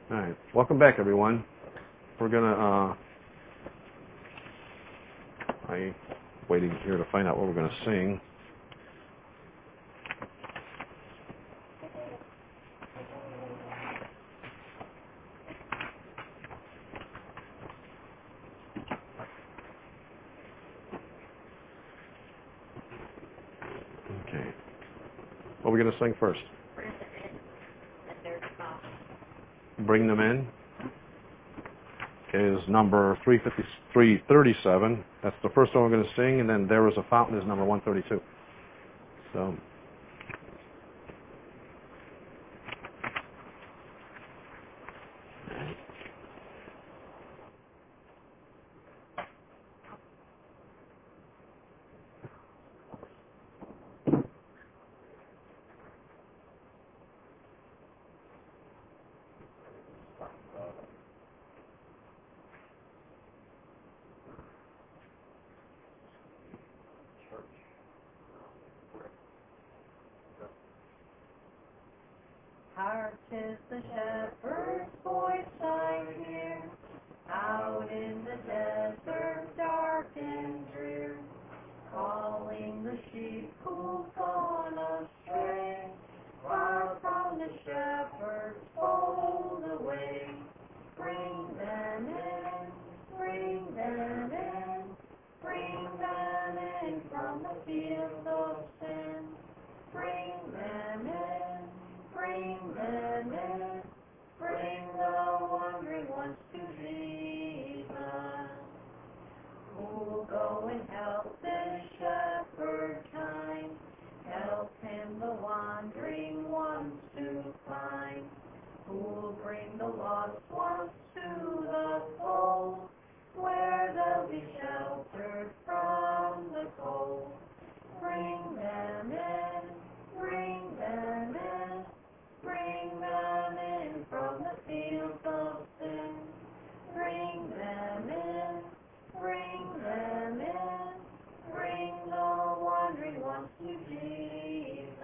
All right, welcome back, everyone. We're gonna. I'm waiting here to find out what we're gonna sing. Okay. What are we gonna sing first? Bring them in. Is number 337. That's the first one we're going to sing, and then There Is a Fountain is number 132. So. Hark, 'tis the shepherd's voice I hear, out in the desert dark and drear, calling the sheep who've gone astray, far from the shepherd's fold away. Bring them in, bring them in, bring them in from the fields of sin. Bring them in. Bring them in, bring the wandering ones to Jesus. Who'll go and help this shepherd kind, help him the wandering ones to find. Who'll bring the lost ones to the fold, where they'll be sheltered from the cold. Bring them in, bring them in. Bring them in from the fields of sin. Bring them in, bring them in. Bring the wandering ones to Jesus.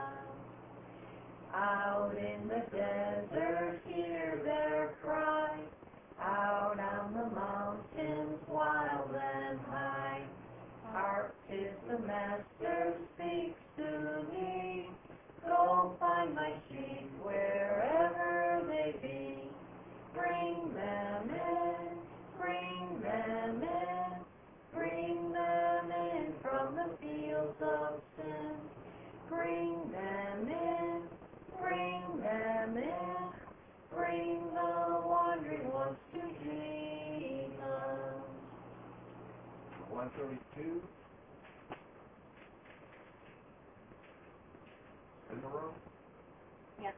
Out in the desert hear their cry, out on the mountains wild and high. Hark, 'tis the Master speaks to me. Go find my sheep wherever they be. Bring them in, bring them in. Bring them in from the fields of sin. Bring them in, bring them in. Bring the wandering ones to Jesus. 132. In the room? Yes.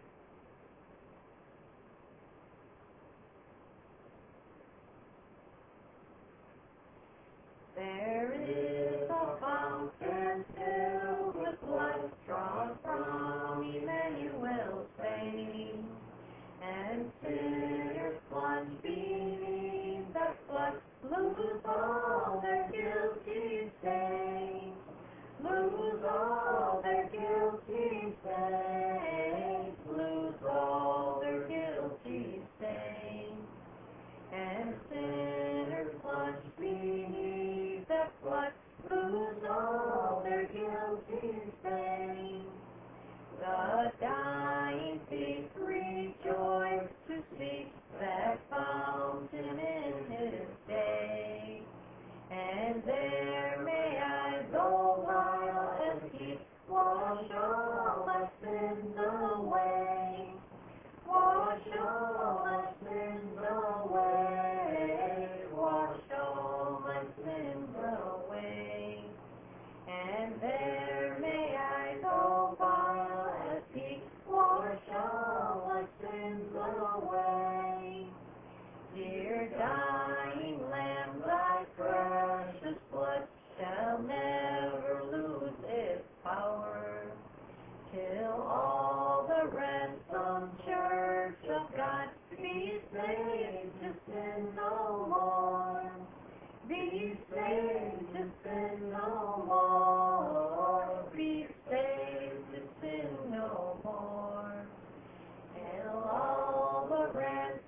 There is a fountain filled with blood drawn from Emmanuel's vein, and sinners plunge beneath that flood lose all their guilty stains. Lose all their guilty stains, lose all their guilty stains, and sinners plunge beneath that flood, lose all their guilty stains. The dying thief rejoice to see that fountain in his day, and there may I go while as he wash all my sins away, wash all my sins away, wash all my sins away, and there may I go while as he wash all my sins away. Dear dying Lamb, thy precious blood shall never lose its power, till all the ransomed church of God be saved to sin no more, be saved to sin no more, be saved to sin no more, till all the ransomed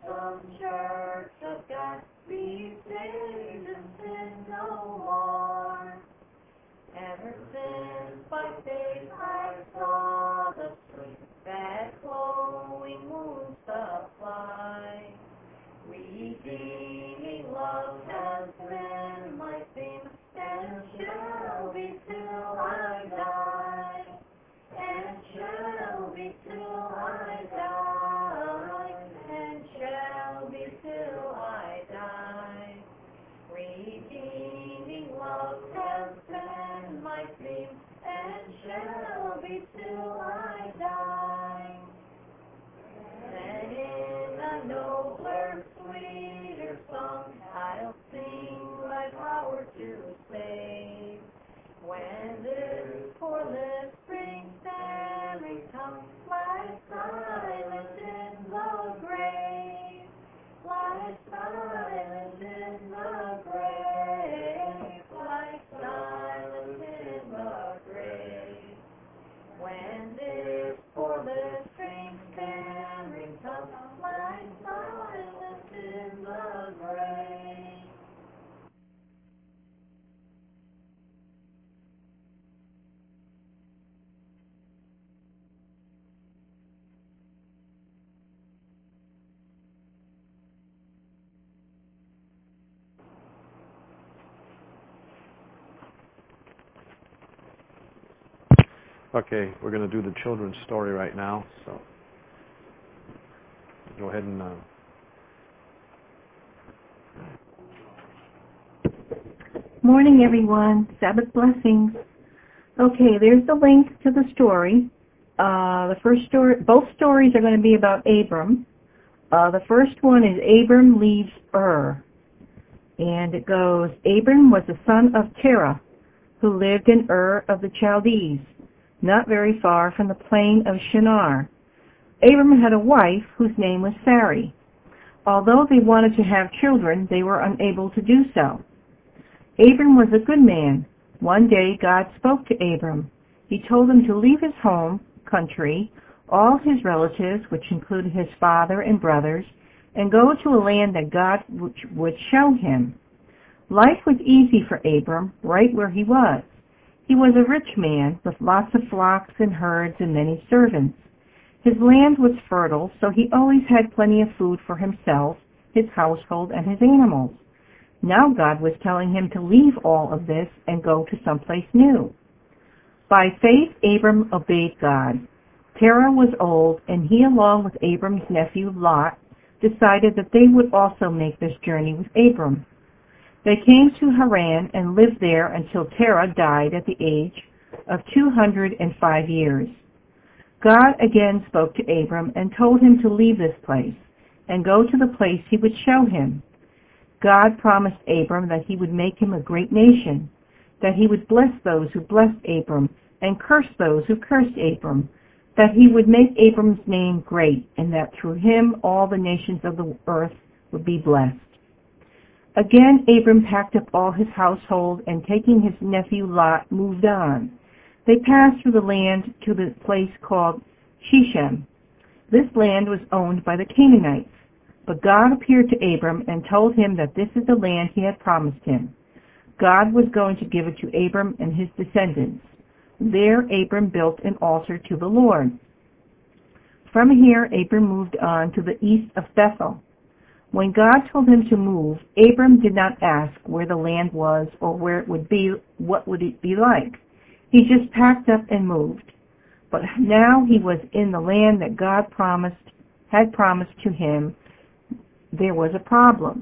her sins by faith I saw the stream that flowing wounds supply. Redeeming love has been my theme, and shall be till I die, and shall be till I die, and shall be till I die. Redeeming love has been my theme, and shall be till I die. Then in a nobler, sweeter song, I'll sing my power to save. When this poor lips brings every tongue, lies silent in the grave, lies silent in the grave, lies silent in the grave. When this poor lips brings every tongue, lies silent in the grave. Okay, we're going to do the children's story right now. So go ahead and... Morning, everyone. Sabbath blessings. Okay, there's the link to the story. The first story, both stories are going to be about Abram. The first one is Abram leaves Ur. And it goes, Abram was the son of Terah, who lived in Ur of the Chaldees, not very far from the plain of Shinar. Abram had a wife whose name was Sarai. Although they wanted to have children, they were unable to do so. Abram was a good man. One day God spoke to Abram. He told him to leave his home country, all his relatives, which included his father and brothers, and go to a land that God would show him. Life was easy for Abram right where he was. He was a rich man with lots of flocks and herds and many servants. His land was fertile, so he always had plenty of food for himself, his household, and his animals. Now God was telling him to leave all of this and go to someplace new. By faith, Abram obeyed God. Terah was old, and he, along with Abram's nephew Lot, decided that they would also make this journey with Abram. They came to Haran and lived there until Terah died at the age of 205 years. God again spoke to Abram and told him to leave this place and go to the place he would show him. God promised Abram that he would make him a great nation, that he would bless those who blessed Abram and curse those who cursed Abram, that he would make Abram's name great, and that through him all the nations of the earth would be blessed. Again, Abram packed up all his household and, taking his nephew Lot, moved on. They passed through the land to the place called Shechem. This land was owned by the Canaanites. But God appeared to Abram and told him that this is the land he had promised him. God was going to give it to Abram and his descendants. There Abram built an altar to the Lord. From here, Abram moved on to the east of Bethel. When God told him to move, Abram did not ask where the land was or where it would be, what would it be like. He just packed up and moved. But now he was in the land that God had promised to him. There was a problem.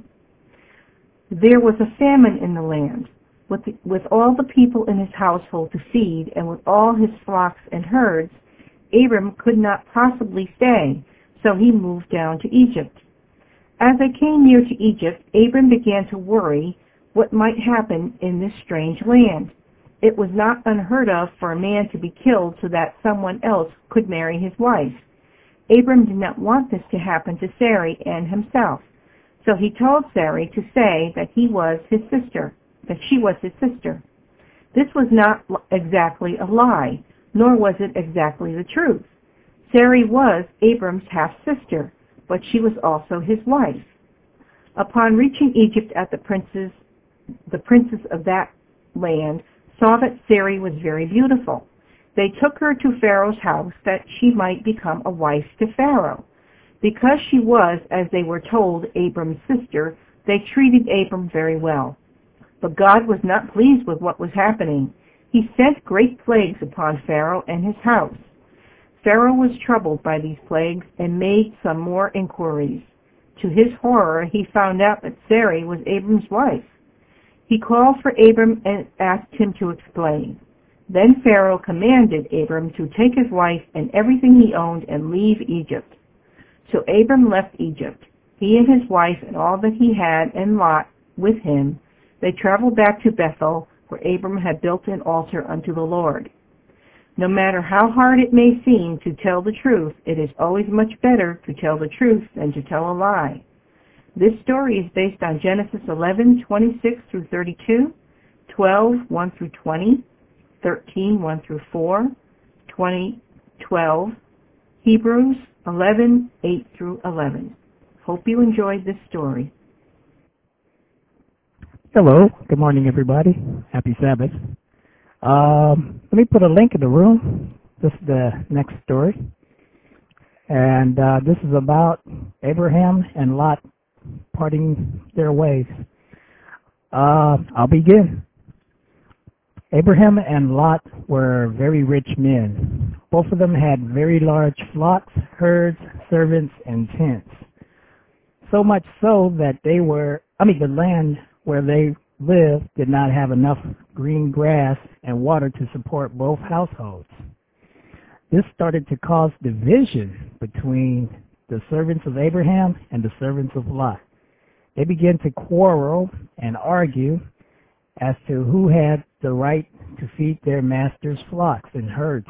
There was a famine in the land. With all the people in his household to feed and with all his flocks and herds, Abram could not possibly stay, so he moved down to Egypt. As they came near to Egypt, Abram began to worry what might happen in this strange land. It was not unheard of for a man to be killed so that someone else could marry his wife. Abram did not want this to happen to Sarai and himself, so he told Sarai to say that she was his sister. This was not exactly a lie, nor was it exactly the truth. Sarai was Abram's half-sister, but she was also his wife. Upon reaching Egypt at the princes of that land saw that Sarai was very beautiful. They took her to Pharaoh's house that she might become a wife to Pharaoh. Because she was, as they were told, Abram's sister, they treated Abram very well. But God was not pleased with what was happening. He sent great plagues upon Pharaoh and his house. Pharaoh was troubled by these plagues and made some more inquiries. To his horror, he found out that Sarai was Abram's wife. He called for Abram and asked him to explain. Then Pharaoh commanded Abram to take his wife and everything he owned and leave Egypt. So Abram left Egypt, he and his wife and all that he had, and Lot with him. They traveled back to Bethel, where Abram had built an altar unto the Lord. No matter how hard it may seem to tell the truth, it is always much better to tell the truth than to tell a lie. This story is based on Genesis 11:26 through 32, 12:1 through 20, 13:1 through 4, 20:12, Hebrews 11:8 through 11. Hope you enjoyed this story. Hello. Good morning, everybody. Happy Sabbath. Let me put a link in the room. This is the next story. And this is about Abraham and Lot parting their ways. I'll begin. Abraham and Lot were very rich men. Both of them had very large flocks, herds, servants, and tents. So much so that the land where they lived did not have enough green grass and water to support both households. This started to cause division between the servants of Abraham and the servants of Lot. They began to quarrel and argue as to who had the right to feed their master's flocks and herds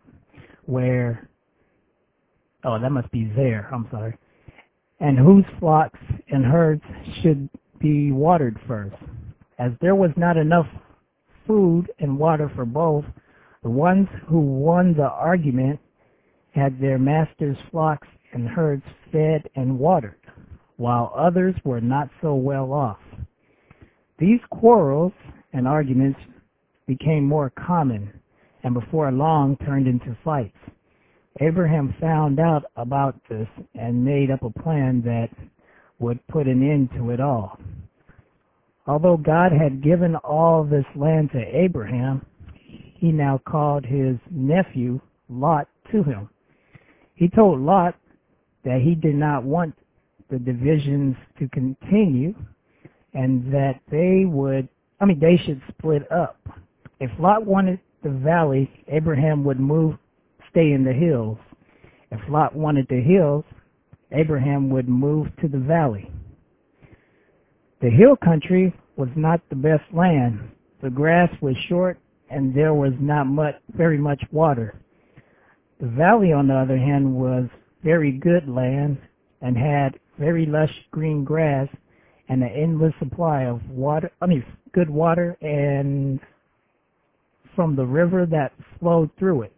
and whose flocks and herds should be watered first. As there was not enough food and water for both, the ones who won the argument had their master's flocks and herds fed and watered, while others were not so well off. These quarrels and arguments became more common, and before long turned into fights. Abraham found out about this and made up a plan that would put an end to it all. Although God had given all this land to Abraham, he now called his nephew Lot to him. He told Lot that he did not want the divisions to continue and that they should split up. If Lot wanted the valley, Abraham would stay in the hills. If Lot wanted the hills, Abraham would move to the valley. The hill country was not the best land. The grass was short and there was not very much water. The valley, on the other hand, was very good land and had very lush green grass and an endless supply of good water and from the river that flowed through it.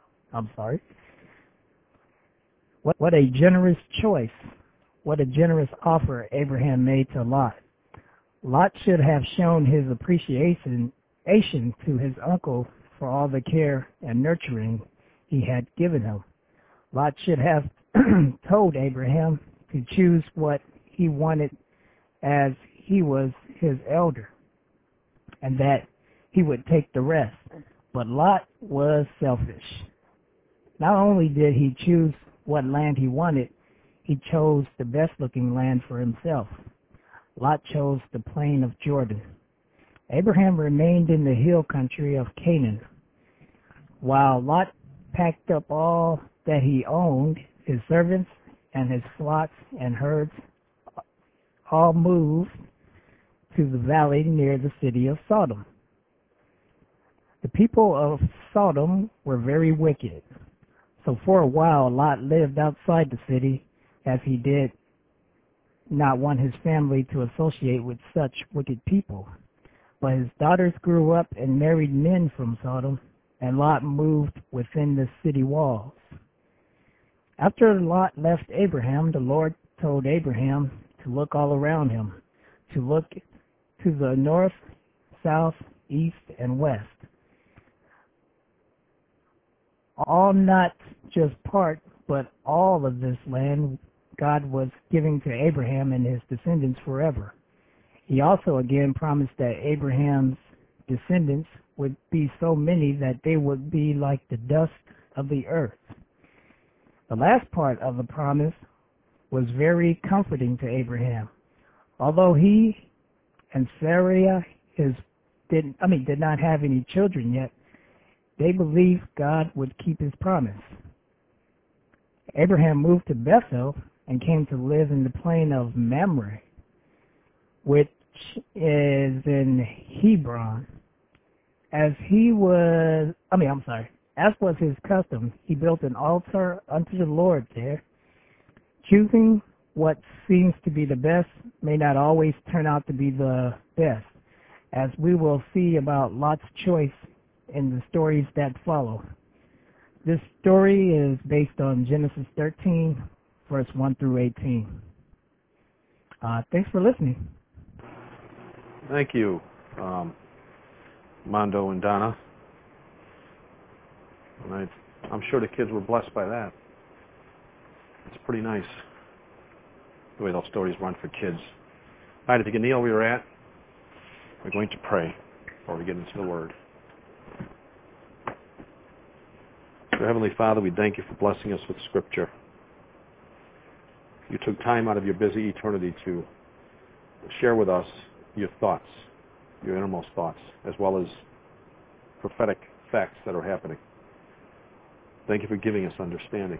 What a generous choice. What a generous offer Abraham made to Lot. Lot should have shown his appreciation to his uncle for all the care and nurturing he had given him. Lot should have told Abraham to choose what he wanted as he was his elder, and that he would take the rest. But Lot was selfish. Not only did he choose what land he wanted, he chose the best-looking land for himself. Lot chose the plain of Jordan. Abraham remained in the hill country of Canaan, while Lot packed up all that he owned, his servants and his flocks and herds, all moved to the valley near the city of Sodom. The people of Sodom were very wicked. So for a while, Lot lived outside the city, as he did not want his family to associate with such wicked people. But his daughters grew up and married men from Sodom, and Lot moved within the city walls. After Lot left Abraham, the Lord told Abraham to look all around him, to look to the north, south, east, and west. all, not just part, but all of this land God was giving to Abraham and his descendants forever. He also again promised that Abraham's descendants would be so many that they would be like the dust of the earth. The last part of the promise was very comforting to Abraham. Although he and Sarah did not have any children yet, they believed God would keep his promise. Abraham moved to Bethel and came to live in the plain of Mamre, which is in Hebron. As was his custom, he built an altar unto the Lord there. Choosing what seems to be the best may not always turn out to be the best, as we will see about Lot's choice in the stories that follow. This story is based on Genesis 13, verse 1 through 18. Thanks for listening. Thank you, Mondo and Donna. And I'm sure the kids were blessed by that. It's pretty nice the way those stories run for kids. All right, if you can kneel where you're at, we're going to pray before we get into the Word. Dear Heavenly Father, we thank you for blessing us with Scripture. You took time out of your busy eternity to share with us your thoughts, your innermost thoughts, as well as prophetic facts that are happening. Thank you for giving us understanding.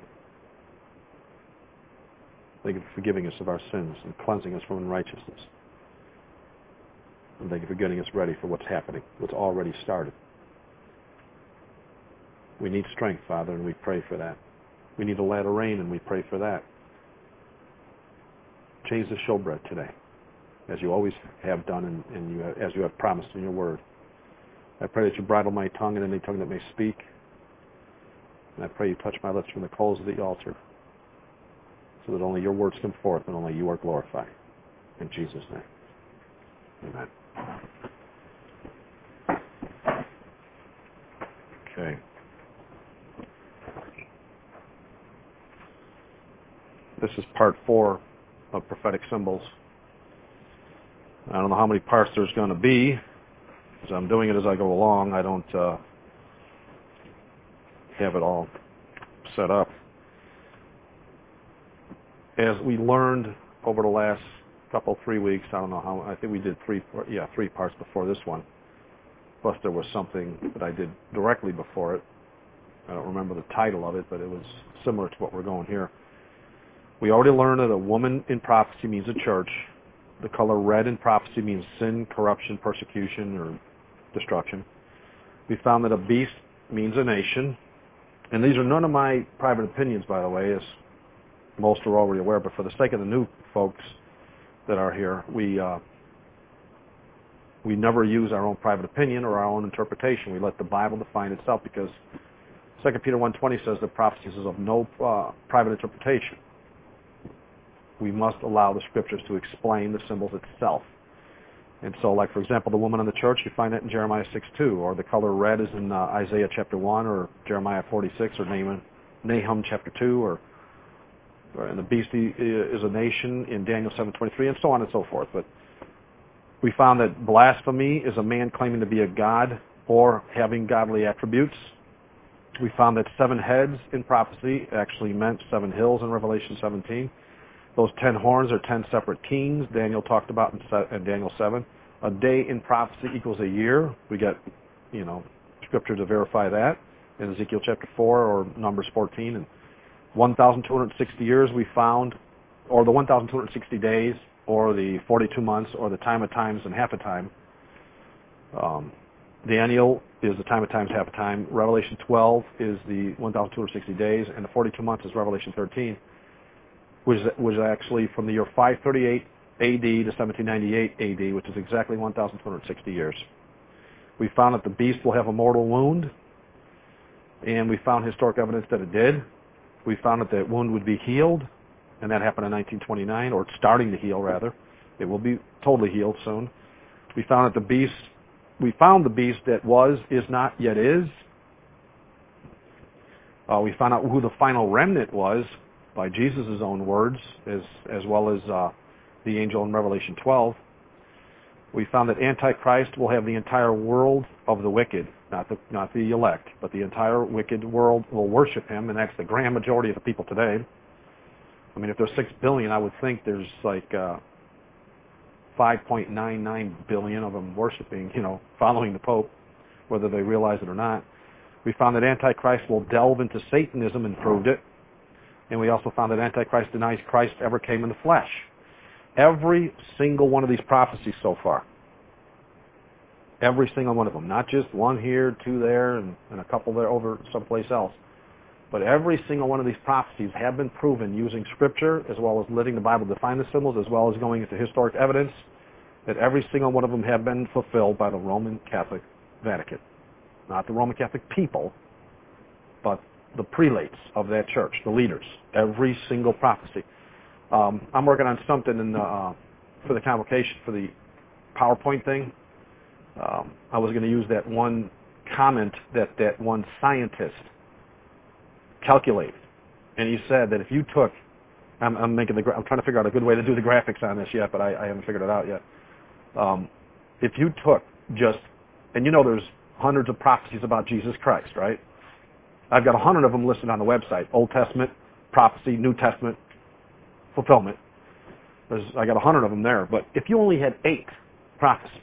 Thank you for forgiving us of our sins and cleansing us from unrighteousness. And thank you for getting us ready for what's happening, what's already started. We need strength, Father, and we pray for that. We need a latter rain, and we pray for that. Change the showbread today, as you always have done and as you have promised in your word. I pray that you bridle my tongue and any tongue that may speak. And I pray you touch my lips from the coals of the altar, so that only your words come forth and only you are glorified. In Jesus' name. Amen. Okay. This is part 4 of prophetic symbols. I don't know how many parts there's going to be, because I'm doing it as I go along. I don't have it all set up. As we learned over the last 3 weeks, I don't know how, I think we did 3 parts before this one. Plus there was something that I did directly before it. I don't remember the title of it, but it was similar to what we're going here. We already learned that a woman in prophecy means a church. The color red in prophecy means sin, corruption, persecution, or destruction. We found that a beast means a nation. And these are none of my private opinions, by the way, as most are already aware, but for the sake of the new folks that are here, we never use our own private opinion or our own interpretation. We let the Bible define itself, because 2 Peter 1:20 says that prophecy is of no private interpretation. We must allow the Scriptures to explain the symbols itself. And so, like, for example, the woman in the church, you find that in Jeremiah 6:2, or the color red is in Isaiah chapter 1, or Jeremiah 46, or Nahum chapter 2, and the beast is a nation in Daniel 7:23, and so on and so forth. But we found that blasphemy is a man claiming to be a god or having godly attributes. We found that 7 heads in prophecy actually meant 7 hills in Revelation 17. Those 10 horns are 10 separate kings Daniel talked about in Daniel 7. A day in prophecy equals a year. We get, Scripture to verify that in Ezekiel chapter 4 or Numbers 14. And 1,260 years we found, or the 1,260 days, or the 42 months, or the time of times and half a time. Daniel is the time of times, half a time. Revelation 12 is the 1,260 days, and the 42 months is Revelation 13. Which was actually from the year 538 A.D. to 1798 A.D., which is exactly 1,260 years. We found that the beast will have a mortal wound, and we found historic evidence that it did. We found that that wound would be healed, and that happened in 1929, or it's starting to heal, rather. It will be totally healed soon. We found that the beast that was, is not, yet is. We found out who the final remnant was by Jesus' own words, as well as the angel in Revelation 12. We found that Antichrist will have the entire world of the wicked, not the elect, but the entire wicked world will worship him, and that's the grand majority of the people today. I mean, if there's 6 billion, I would think there's like 5.99 billion of them worshiping, following the Pope, whether they realize it or not. We found that Antichrist will delve into Satanism and proved it. And we also found that Antichrist denies Christ ever came in the flesh. Every single one of these prophecies so far, every single one of them, not just one here, 2 there, and a couple there over someplace else, but every single one of these prophecies have been proven using Scripture, as well as letting the Bible define the symbols, as well as going into historic evidence, that every single one of them have been fulfilled by the Roman Catholic Vatican. Not the Roman Catholic people, but the prelates of that church, the leaders. Every single prophecy. I'm working on something for the convocation, for the PowerPoint thing. I was going to use that one comment that one scientist calculated, and he said that if you took, I'm trying to figure out a good way to do the graphics on this yet, but I haven't figured it out yet. If you took just, and there's hundreds of prophecies about Jesus Christ, right? I've got 100 of them listed on the website. Old Testament, prophecy, New Testament, fulfillment. I got 100 of them there. But if you only had 8 prophecies,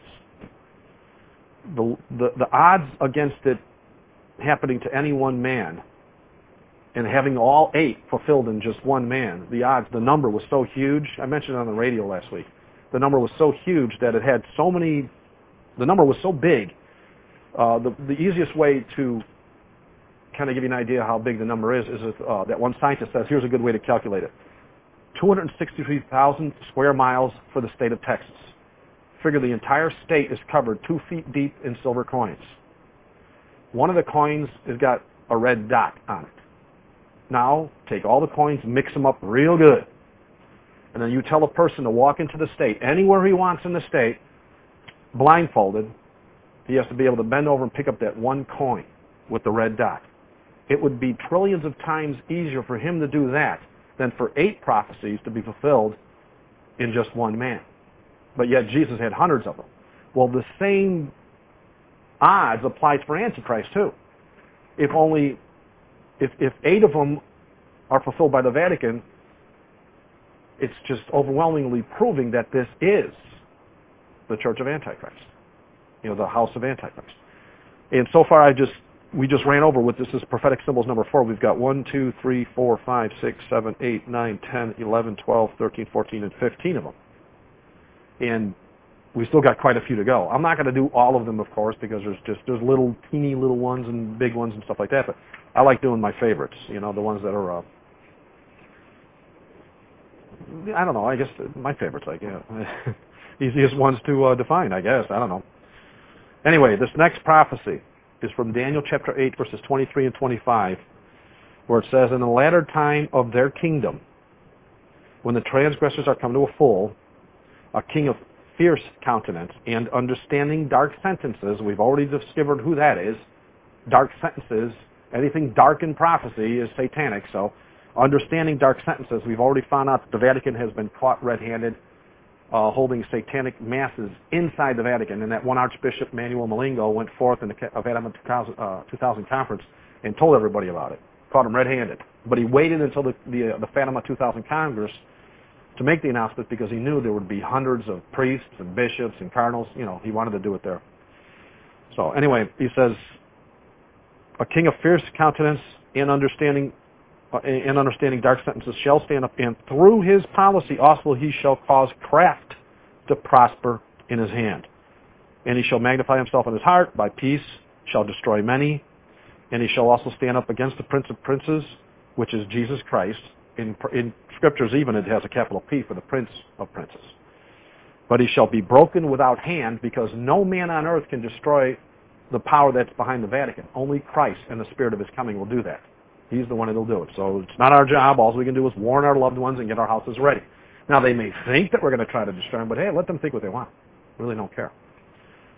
the odds against it happening to any one man and having all 8 fulfilled in just one man, the number was so huge. I mentioned it on the radio last week. The number was so huge that it had so many, the number was so big. The easiest way to kind of give you an idea how big the number is that one scientist says, here's a good way to calculate it. 263,000 square miles for the state of Texas. Figure the entire state is covered 2 feet deep in silver coins. One of the coins has got a red dot on it. Now, take all the coins, mix them up real good, and then you tell a person to walk into the state, anywhere he wants in the state, blindfolded. He has to be able to bend over and pick up that one coin with the red dot. It would be trillions of times easier for him to do that than for 8 prophecies to be fulfilled in just one man. But yet Jesus had hundreds of them. Well, the same odds applies for Antichrist too. If 8 of them are fulfilled by the Vatican, it's just overwhelmingly proving that this is the Church of Antichrist. The house of Antichrist. And so far we just ran over with this is prophetic symbols number 4. We've got 1, 2, 3, 4, 5, 6, 7, 8, 9, 10, 11, 12, 13, 14, and 15 of them. And we still got quite a few to go. I'm not going to do all of them, of course, because there's little teeny little ones and big ones and stuff like that. But I like doing my favorites, the ones that are, I don't know, I guess my favorites, easiest ones to define, I guess. I don't know. Anyway, this next prophecy is from Daniel chapter 8, verses 23 and 25, where it says, in the latter time of their kingdom, when the transgressors are come to a full, a king of fierce countenance and understanding dark sentences, we've already discovered who that is. Dark sentences, anything dark in prophecy is satanic, so understanding dark sentences, we've already found out that the Vatican has been caught red-handed holding satanic masses inside the Vatican, and that one Archbishop, Manuel Malingo, went forth in the Vatican 2000 conference and told everybody about it. Caught him red-handed. But he waited until the Fatima 2000 Congress to make the announcement because he knew there would be hundreds of priests and bishops and cardinals. He wanted to do it there. So anyway, he says, a king of fierce countenance and understanding dark sentences shall stand up, and through his policy also he shall cause craft to prosper in his hand. And he shall magnify himself in his heart, by peace shall destroy many, and he shall also stand up against the prince of princes, which is Jesus Christ. In scriptures even it has a capital P for the prince of princes. But he shall be broken without hand, because no man on earth can destroy the power that's behind the Vatican. Only Christ and the Spirit of his coming will do that. He's the one that will do it. So it's not our job. All we can do is warn our loved ones and get our houses ready. Now, they may think that we're going to try to destroy them, but hey, let them think what they want. Really don't care.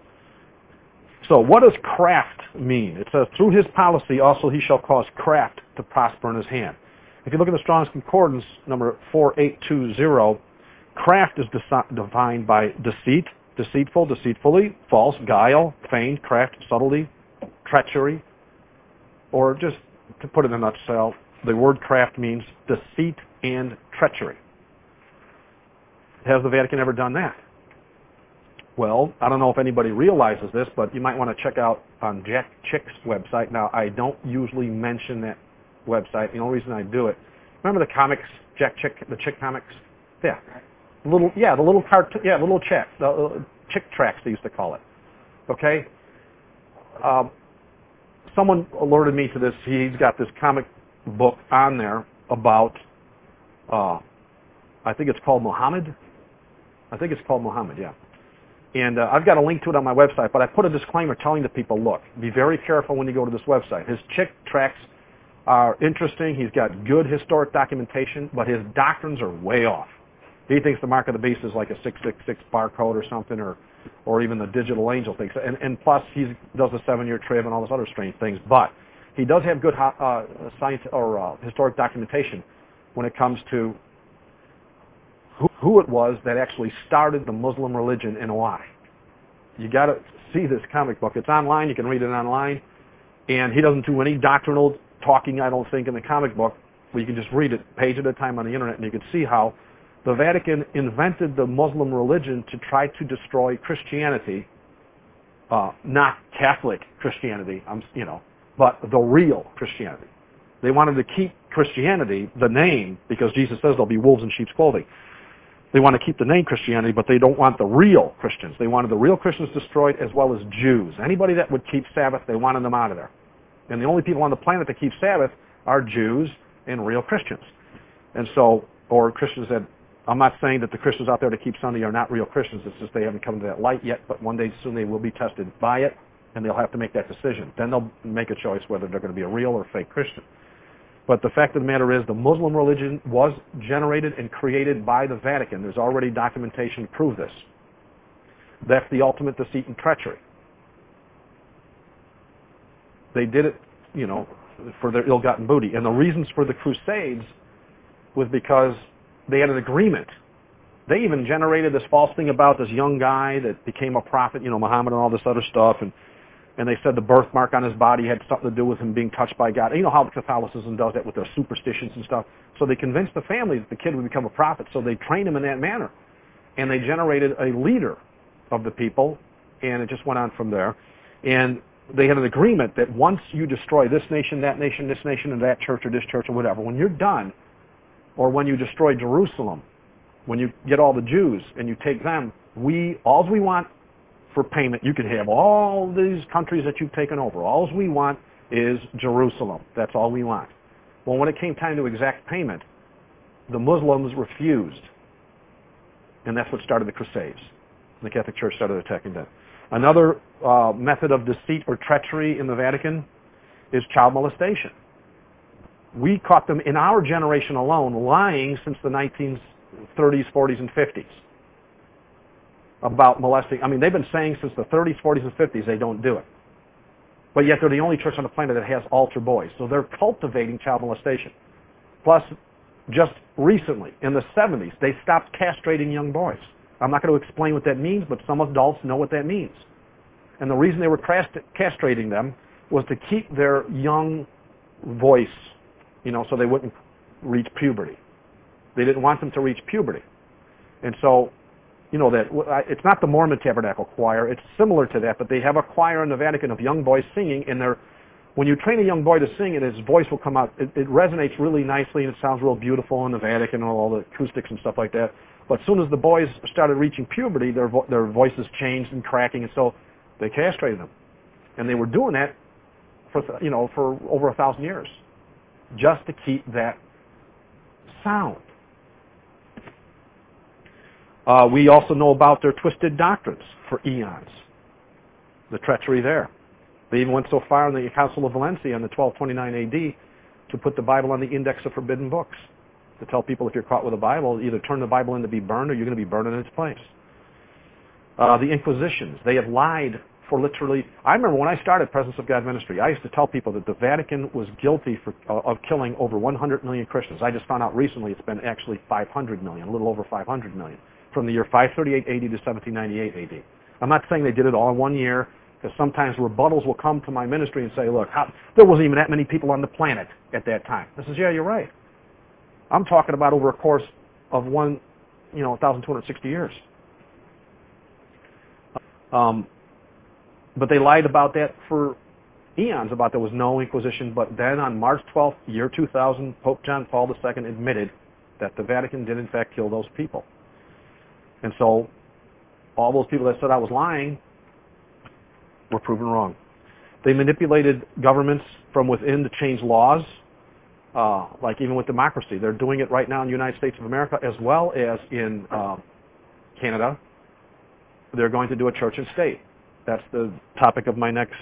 So what does craft mean? It says, through his policy also he shall cause craft to prosper in his hand. If you look at the Strong's Concordance, number 4820, craft is defined by deceit, deceitful, deceitfully, false, guile, feigned, craft, subtlety, treachery, or just to put it in a nutshell, the word craft means deceit and treachery. Has the Vatican ever done that? Well, I don't know if anybody realizes this, but you might want to check out on Jack Chick's website. Now, I don't usually mention that website. The only reason I do it, remember the comics, Jack Chick, the Chick comics? Yeah. The little cartoon, the little Chick, the Chick tracks they used to call it. Okay? Someone alerted me to this. He's got this comic book on there about, I think it's called Muhammad. Yeah. And I've got a link to it on my website, but I put a disclaimer telling the people, look, be very careful when you go to this website. His Chick tracks are interesting. He's got good historic documentation, but his doctrines are way off. He thinks the mark of the beast is like a 666 barcode or something, or even the digital angel thinks. And plus, he does the 7-year trib and all this other strange things. But he does have good science or historic documentation when it comes to who it was that actually started the Muslim religion and why. You got to see this comic book. It's online. You can read it online. And he doesn't do any doctrinal talking, I don't think, in the comic book. Where you can just read it page at a time on the internet, and you can see how the Vatican invented the Muslim religion to try to destroy Christianity, not Catholic Christianity, but the real Christianity. They wanted to keep Christianity, the name, because Jesus says there'll be wolves in sheep's clothing. They want to keep the name Christianity, but they don't want the real Christians. They wanted the real Christians destroyed as well as Jews. Anybody that would keep Sabbath, they wanted them out of there. And the only people on the planet that keep Sabbath are Jews and real Christians. And so, or Christians that, I'm not saying that the Christians out there that keep Sunday are not real Christians. It's just they haven't come to that light yet, but one day soon they will be tested by it, and they'll have to make that decision. Then they'll make a choice whether they're going to be a real or fake Christian. But the fact of the matter is the Muslim religion was generated and created by the Vatican. There's already documentation to prove this. That's the ultimate deceit and treachery. They did it, for their ill-gotten booty. And the reasons for the Crusades was because they had an agreement. They even generated this false thing about this young guy that became a prophet, Muhammad and all this other stuff, and they said the birthmark on his body had something to do with him being touched by God. And you know how Catholicism does that with their superstitions and stuff. So they convinced the family that the kid would become a prophet, so they trained him in that manner. And they generated a leader of the people, and it just went on from there. And they had an agreement that once you destroy this nation, and that church or this church or whatever, when you're done, or when you destroy Jerusalem, when you get all the Jews and you take them, all we want for payment, you can have all these countries that you've taken over. All we want is Jerusalem. That's all we want. Well, when it came time to exact payment, the Muslims refused. And that's what started the Crusades. The Catholic Church started attacking them. Another method of deceit or treachery in the Vatican is child molestation. We caught them in our generation alone lying since the 1930s, 40s, and 50s about molesting. I mean, they've been saying since the 30s, 40s, and 50s they don't do it. But yet they're the only church on the planet that has altar boys. So they're cultivating child molestation. Plus, just recently, in the 70s, they stopped castrating young boys. I'm not going to explain what that means, but some adults know what that means. And the reason they were castrating them was to keep their young voice, so they wouldn't reach puberty. They didn't want them to reach puberty. And so, that it's not the Mormon Tabernacle Choir. It's similar to that, but they have a choir in the Vatican of young boys singing, and when you train a young boy to sing, and his voice will come out, it resonates really nicely, and it sounds real beautiful in the Vatican and all the acoustics and stuff like that. But as soon as the boys started reaching puberty, their voices changed and cracking, and so they castrated them. And they were doing that for over 1,000 years, just to keep that sound. We also know about their twisted doctrines for eons, the treachery there. They even went so far in the Council of Valencia in the 1229 AD to put the Bible on the index of forbidden books, to tell people if you're caught with a Bible, either turn the Bible in to be burned or you're going to be burned in its place. The Inquisitions, they have lied for literally, I remember when I started Presence of God Ministry, I used to tell people that the Vatican was guilty of killing over 100 million Christians. I just found out recently it's been actually 500 million, a little over 500 million, from the year 538 AD to 1798 AD. I'm not saying they did it all in 1 year, because sometimes rebuttals will come to my ministry and say, look, there wasn't even that many people on the planet at that time. I says, yeah, you're right. I'm talking about over a course of 1,260 years. But they lied about that for eons, about there was no Inquisition. But then on March 12th, year 2000, Pope John Paul II admitted that the Vatican did in fact kill those people. And so all those people that said I was lying were proven wrong. They manipulated governments from within to change laws, like even with democracy. They're doing it right now in the United States of America as well as in Canada. They're going to do a church and state. That's the topic of my next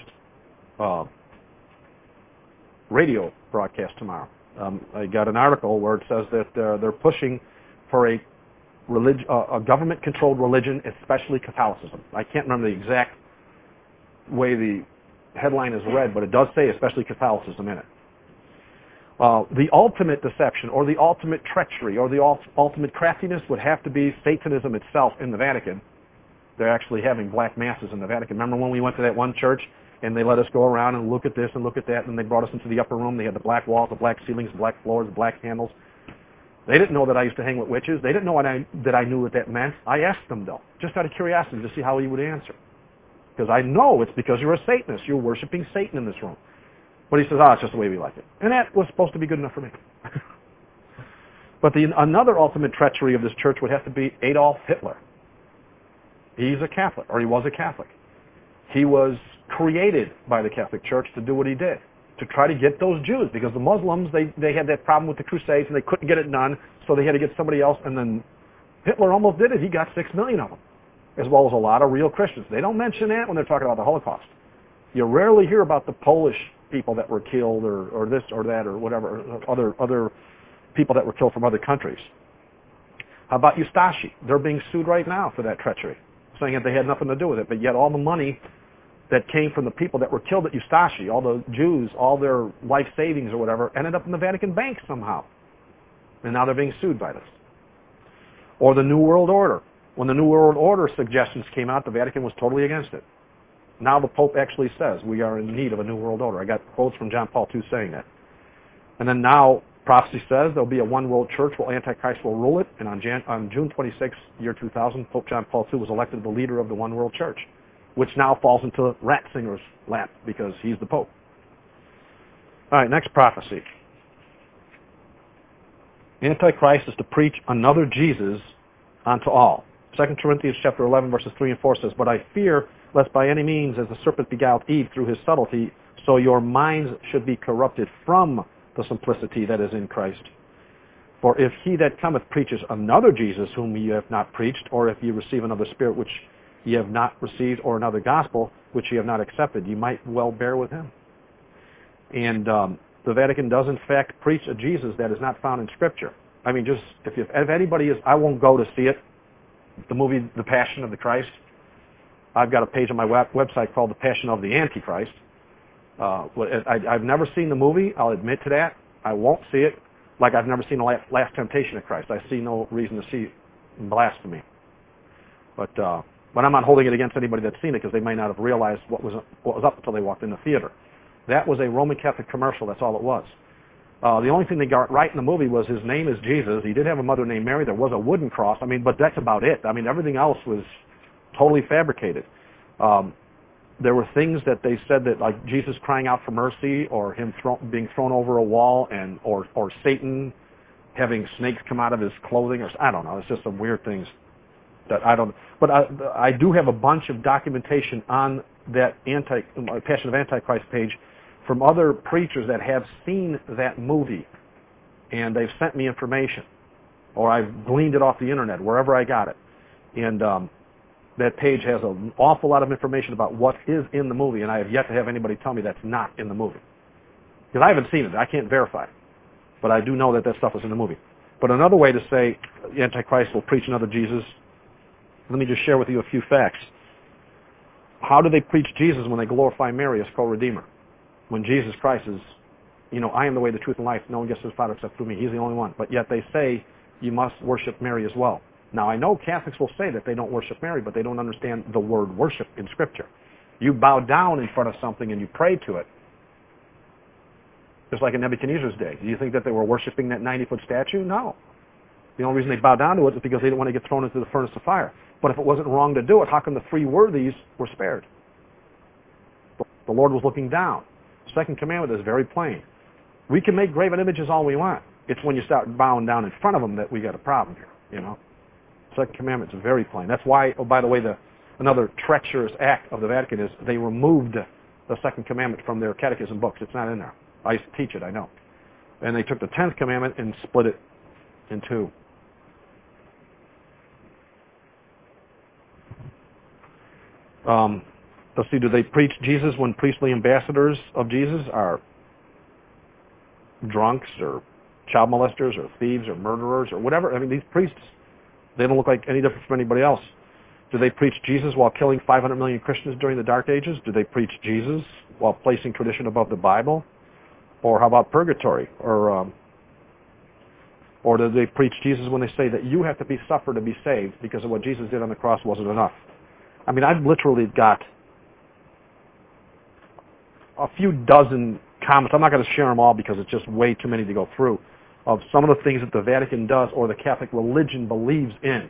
radio broadcast tomorrow. I got an article where it says that they're pushing for a government-controlled religion, especially Catholicism. I can't remember the exact way the headline is read, but it does say especially Catholicism in it. The ultimate deception or the ultimate treachery or the ultimate craftiness would have to be Satanism itself in the Vatican. They're actually having black masses in the Vatican. Remember when we went to that one church and they let us go around and look at this and look at that, and they brought us into the upper room. They had the black walls, the black ceilings, the black floors, the black candles. They didn't know that I used to hang with witches. They didn't know that I knew what that meant. I asked them, though, just out of curiosity to see how he would answer. Because I know it's because you're a Satanist. You're worshiping Satan in this room. But he says, it's just the way we like it. And that was supposed to be good enough for me. But another ultimate treachery of this church would have to be Adolf Hitler. He's a Catholic, or he was a Catholic. He was created by the Catholic Church to do what he did, to try to get those Jews, because the Muslims, they had that problem with the Crusades, and they couldn't get it done, so they had to get somebody else, and then Hitler almost did it. He got 6 million of them, as well as a lot of real Christians. They don't mention that when they're talking about the Holocaust. You rarely hear about the Polish people that were killed, or this or that, or whatever, or other people that were killed from other countries. How about Ustashi? They're being sued right now for that treachery, saying that they had nothing to do with it, but yet all the money that came from the people that were killed at Ustashi, all the Jews, all their life savings or whatever, ended up in the Vatican bank somehow. And now they're being sued by this. Or the New World Order. When the New World Order suggestions came out, the Vatican was totally against it. Now the Pope actually says we are in need of a New World Order. I got quotes from John Paul II saying that. And then now prophecy says there'll be a one world church where Antichrist will rule it. And on June 26, year 2000, Pope John Paul II was elected the leader of the one world church, which now falls into Ratzinger's lap because he's the Pope. All right, next prophecy. Antichrist is to preach another Jesus unto all. 2 Corinthians chapter 11, verses 3 and 4 says, But I fear lest by any means, as the serpent beguiled Eve through his subtlety, so your minds should be corrupted from the simplicity that is in Christ. For if he that cometh preaches another Jesus whom ye have not preached, or if ye receive another spirit which ye have not received, or another gospel which ye have not accepted, ye might well bear with him. And the Vatican does in fact preach a Jesus that is not found in Scripture. I mean, just if anybody is, I won't go to see it, the movie The Passion of the Christ. I've got a page on my website called The Passion of the Antichrist. I've never seen the movie. I'll admit to that. I won't see it. Like I've never seen The Last Temptation of Christ. I see no reason to see blasphemy. But I'm not holding it against anybody that's seen it because they may not have realized what was up until they walked in the theater. That was a Roman Catholic commercial. That's all it was. The only thing they got right in the movie was his name is Jesus. He did have a mother named Mary. There was a wooden cross. I mean, but that's about it. I mean, everything else was totally fabricated. There were things that they said that, like Jesus crying out for mercy, or him being thrown over a wall, or Satan having snakes come out of his clothing, or I don't know. It's just some weird things that I don't. But I do have a bunch of documentation on that Passion of Antichrist page from other preachers that have seen that movie, and they've sent me information, or I've gleaned it off the internet, wherever I got it. And that page has an awful lot of information about what is in the movie, and I have yet to have anybody tell me that's not in the movie. Because I haven't seen it. I can't verify it. But I do know that stuff was in the movie. But another way to say the Antichrist will preach another Jesus, let me just share with you a few facts. how do they preach Jesus when they glorify Mary as co-redeemer? When Jesus Christ is, I am the way, the truth, and life. No one gets to the Father except through me. He's the only one. But yet they say you must worship Mary as well. Now, I know Catholics will say that they don't worship Mary, but they don't understand the word worship in Scripture. You bow down in front of something and you pray to it. Just like in Nebuchadnezzar's day. Do you think that they were worshiping that 90-foot statue? No. The only reason they bowed down to it is because they didn't want to get thrown into the furnace of fire. But if it wasn't wrong to do it, how come the three worthies were spared? The Lord was looking down. The second commandment is very plain. We can make graven images all we want. It's when you start bowing down in front of them that we got a problem here, Second commandment is very plain. That's why, by the way, another treacherous act of the Vatican is they removed the second commandment from their catechism books. It's not in there. I used to teach it, I know. And they took the 10th commandment and split it in two. Let's see, do they preach Jesus when priestly ambassadors of Jesus are drunks or child molesters or thieves or murderers or whatever? I mean, these priests, they don't look like any different from anybody else. Do they preach Jesus while killing 500 million Christians during the Dark Ages? Do they preach Jesus while placing tradition above the Bible? Or how about purgatory? Or do they preach Jesus when they say that you have to be suffered to be saved because of what Jesus did on the cross wasn't enough? I mean, I've literally got a few dozen comments. I'm not going to share them all because it's just way too many to go through, of some of the things that the Vatican does or the Catholic religion believes in.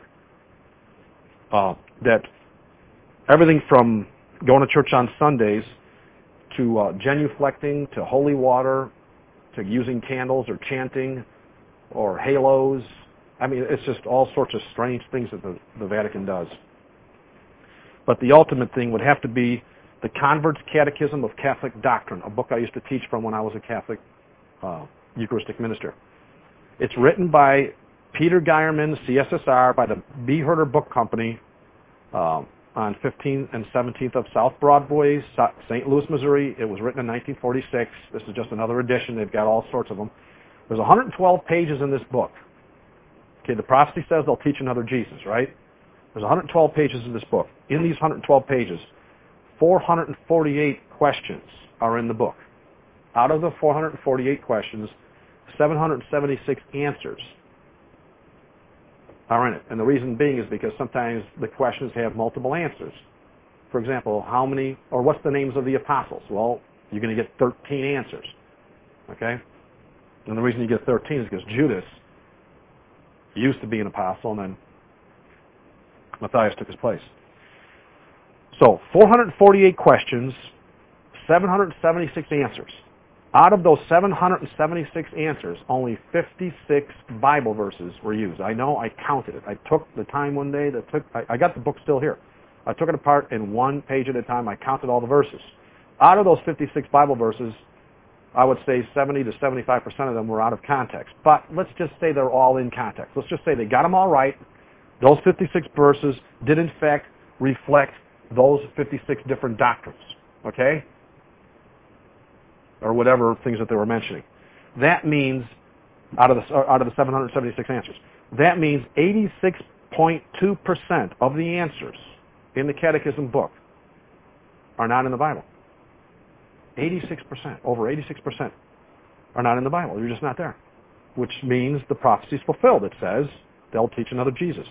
That everything from going to church on Sundays to genuflecting, to holy water, to using candles or chanting or halos. I mean, it's just all sorts of strange things that the Vatican does. But the ultimate thing would have to be the Convert's Catechism of Catholic Doctrine, a book I used to teach from when I was a Catholic Eucharistic minister. It's written by Peter Geierman, CSSR, by the B. Herder Book Company on 15th and 17th of South Broadway, St. Louis, Missouri. It was written in 1946. This is just another edition. They've got all sorts of them. There's 112 pages in this book. Okay, the prophecy says they'll teach another Jesus, right? There's 112 pages in this book. In these 112 pages, 448 questions are in the book. Out of the 448 questions, 776 answers are in it. And the reason being is because sometimes the questions have multiple answers. For example, how many, or what's the names of the apostles? Well, you're going to get 13 answers. Okay? And the reason you get 13 is because Judas used to be an apostle, and then Matthias took his place. So, 448 questions, 776 answers. Out of those 776 answers, only 56 Bible verses were used. I know, I counted it. I took the time one day, I got the book still here. I took it apart in one page at a time. I counted all the verses. Out of those 56 Bible verses, I would say 70 to 75% of them were out of context. But let's just say they're all in context. Let's just say they got them all right. Those 56 verses did in fact reflect those 56 different doctrines. Okay? Or whatever things that they were mentioning. That means, out of the 776 answers, that means 86.2% of the answers in the Catechism book are not in the Bible. 86%, over 86% are not in the Bible. You're just not there. Which means the prophecy is fulfilled. It says they'll teach another Jesus.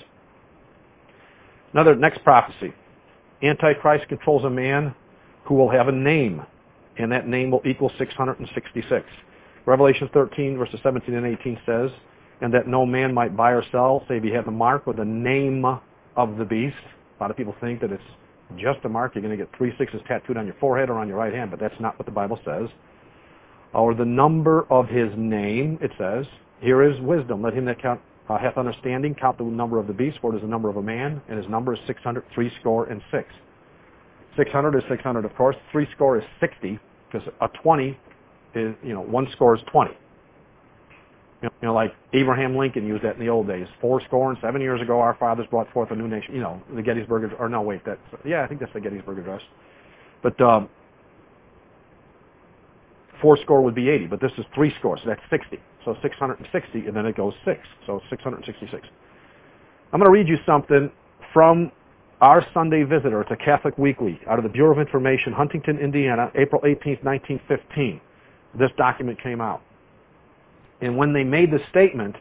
Next prophecy. Antichrist controls a man who will have a name, and that name will equal 666. Revelation 13, verses 17 and 18 says, and that no man might buy or sell, save he had the mark or the name of the beast. A lot of people think that it's just a mark. You're going to get 3 6s tattooed on your forehead or on your right hand, but that's not what the Bible says. Or the number of his name, it says. Here is wisdom. Let him that hath understanding count the number of the beast, for it is the number of a man, and his number is 666. 600 is 600, of course. 60 is 60, because a 20 is, one score is 20. Like Abraham Lincoln used that in the old days. 7 years ago, our fathers brought forth a new nation. The Gettysburg, or no, wait, I think that's the Gettysburg Address. But 4 would be 80, but this is 3 scores, so that's 60. So 660, and then it goes 6, so 666. I'm going to read you something from Our Sunday Visitor. It's a Catholic weekly out of the Bureau of Information, Huntington, Indiana, April 18th, 1915. This document came out. And when they made the statement,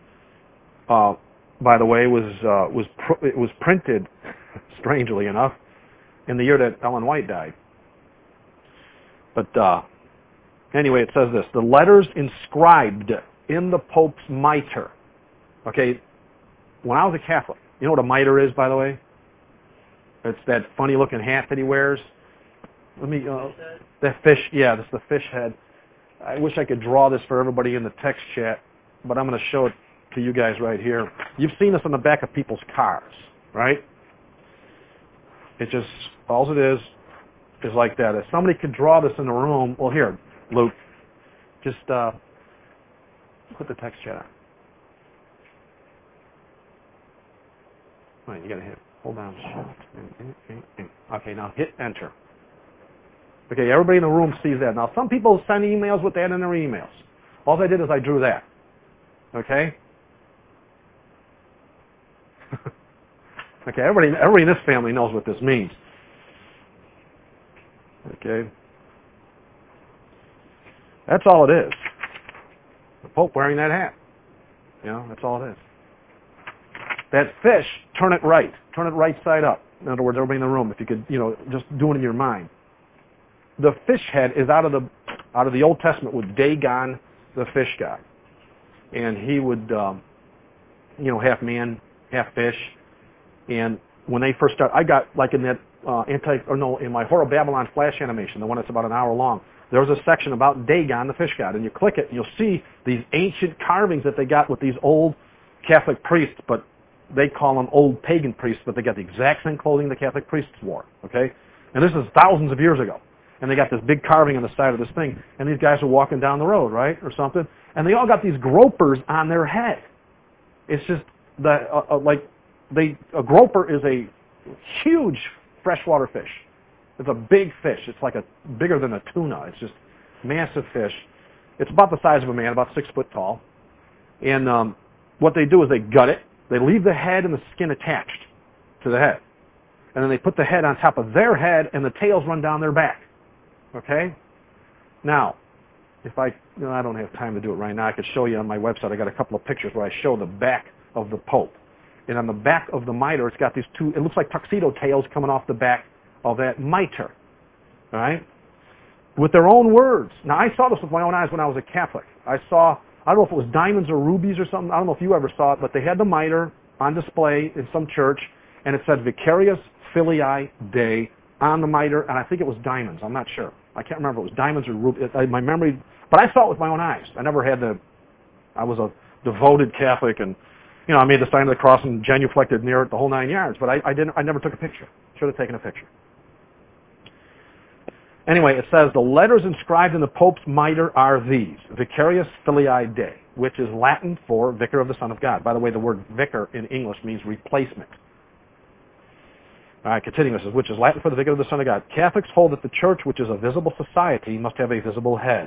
by the way, it was printed, strangely enough, in the year that Ellen White died. But anyway, it says this: the letters inscribed in the Pope's mitre. Okay, when I was a Catholic, you know what a mitre is, by the way? It's that funny-looking hat that he wears. Let me, that fish, yeah, that's the fish head. I wish I could draw this for everybody in the text chat, but I'm going to show it to you guys right here. You've seen this on the back of people's cars, right? It just, all it is like that. If somebody could draw this in the room, well, here, Luke, just put the text chat on. All right, you got to hit, hold on, shift. Okay, now hit enter. Okay, everybody in the room sees that. Now, some people send emails with that in their emails. All I did is I drew that. Okay? Okay, everybody in this family knows what this means. Okay? That's all it is. The Pope wearing that hat. You know, that's all it is. That fish, turn it right. Turn it right side up. In other words, everybody in the room, if you could, you know, just do it in your mind. The fish head is out of the Old Testament with Dagon, the fish god. And he would, you know, half man, half fish. And when they first started, I got, like in that in my Horror Babylon flash animation, the one that's about an hour long, there was a section about Dagon, the fish god. And you click it, and you'll see these ancient carvings that they got with these old Catholic priests, but they call them old pagan priests, but they got the exact same clothing the Catholic priests wore, okay? And this is thousands of years ago. And they got this big carving on the side of this thing. And these guys are walking down the road, right, or something. And they all got these gropers on their head. It's just a groper is a huge freshwater fish. It's a big fish. It's like bigger than a tuna. It's just massive fish. It's about the size of a man, about 6 foot tall. And what they do is they gut it. They leave the head and the skin attached to the head. And then they put the head on top of their head, and the tails run down their back. Okay? Now, if I don't have time to do it right now. I could show you on my website. I got a couple of pictures where I show the back of the Pope. And on the back of the mitre, it's got these two, it looks like tuxedo tails coming off the back of that mitre. All right? With their own words. Now, I saw this with my own eyes when I was a Catholic. I don't know if it was diamonds or rubies or something. I don't know if you ever saw it, but they had the mitre on display in some church, and it said Vicarius Filii Dei on the mitre, and I think it was diamonds. I'm not sure. I can't remember if it was diamonds or rubies. My memory, but I saw it with my own eyes. I was a devoted Catholic, and I made the sign of the cross and genuflected near it, the whole 9 yards. But I never took a picture. Should have taken a picture. Anyway, it says the letters inscribed in the Pope's mitre are these: Vicarius Filii Dei, which is Latin for Vicar of the Son of God. By the way, the word vicar in English means replacement. All right, continuing, this is which is Latin for the Vicar of the Son of God. Catholics hold that the Church, which is a visible society, must have a visible head.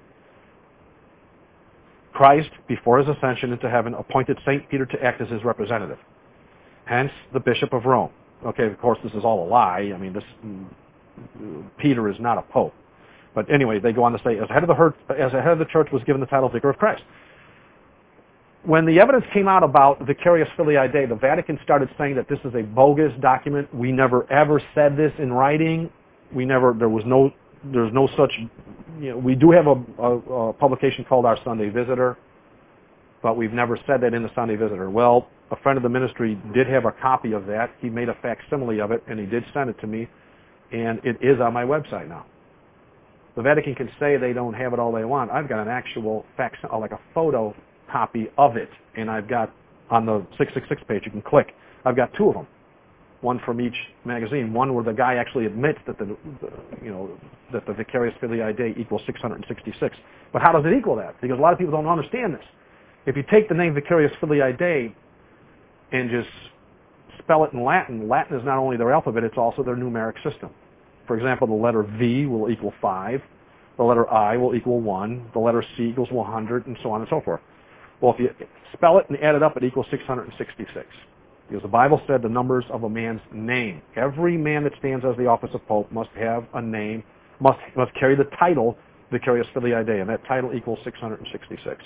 Christ, before his ascension into heaven, appointed St. Peter to act as his representative. Hence, the Bishop of Rome. Okay, of course, this is all a lie. I mean, Peter is not a pope. But anyway, they go on to say, as head of the Church was given the title Vicar of Christ. When the evidence came out about Vicarius Filii Dei, the Vatican started saying that this is a bogus document. We never ever said this in writing. There's no such, we do have a publication called Our Sunday Visitor, but we've never said that in the Sunday Visitor. Well, a friend of the ministry did have a copy of that. He made a facsimile of it, and he did send it to me, and it is on my website now. The Vatican can say they don't have it all they want. I've got an actual like a photo copy of it, and I've got on the 666 page, you can click, I've got two of them, one from each magazine, one where the guy actually admits that the Vicarius Filii Dei equals 666. But how does it equal that? Because a lot of people don't understand this. If you take the name Vicarius Filii Dei and just spell it in Latin, Latin is not only their alphabet, it's also their numeric system. For example, the letter V will equal 5, the letter I will equal 1, the letter C equals 100, and so on and so forth. Well, if you spell it and add it up, it equals 666. Because the Bible said the numbers of a man's name. Every man that stands as the office of Pope must have a name, must carry the title Vicarius Filii Dei, and that title equals 666.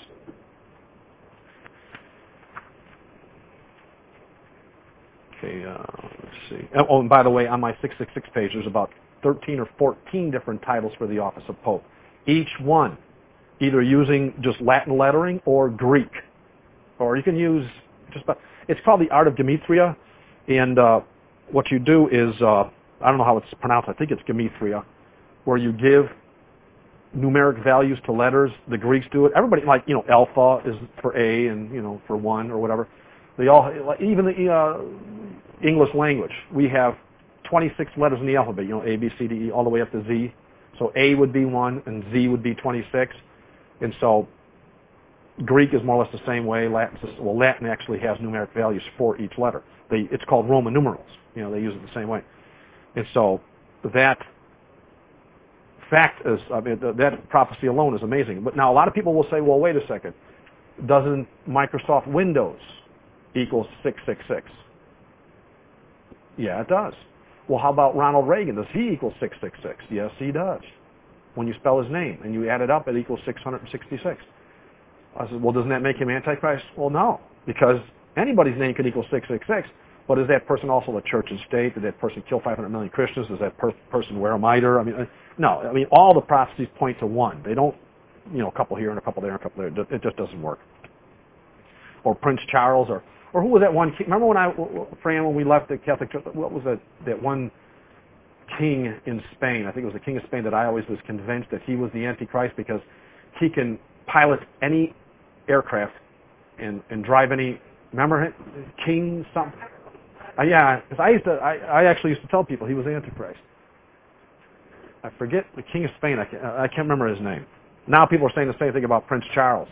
Okay, let's see. Oh, and by the way, on my 666 page, there's about 13 or 14 different titles for the office of Pope. Each one either using just Latin lettering or Greek. Or you can use just about, it's called the art of gematria, and what you do is, I don't know how it's pronounced, I think it's gematria, where you give numeric values to letters. The Greeks do it. Everybody, like, alpha is for A and, for 1 or whatever. They all, even the English language, we have 26 letters in the alphabet, A, B, C, D, E, all the way up to Z. So A would be 1 and Z would be 26. And so Greek is more or less the same way. Latin actually has numeric values for each letter. It's called Roman numerals. They use it the same way. And so that fact is, that prophecy alone is amazing. But now a lot of people will say, well, wait a second. Doesn't Microsoft Windows equal 666? Yeah, it does. Well, how about Ronald Reagan? Does he equal 666? Yes, he does. When you spell his name and you add it up, it equals 666. I said, well, doesn't that make him Antichrist? Well, no, because anybody's name can equal 666, but is that person also a church and state? Did that person kill 500 million Christians? Does that person wear a mitre? No. All the prophecies point to one. They don't, a couple here and a couple there and a couple there. It just doesn't work. Or Prince Charles, or who was that one king? Remember when we left the Catholic Church, what was that one king in Spain? I think it was the king of Spain that I always was convinced that he was the Antichrist because he can pilot any aircraft and drive any. Remember him? King something? Yeah, because I actually used to tell people he was the Antichrist. I forget the king of Spain. I can't remember his name. Now people are saying the same thing about Prince Charles.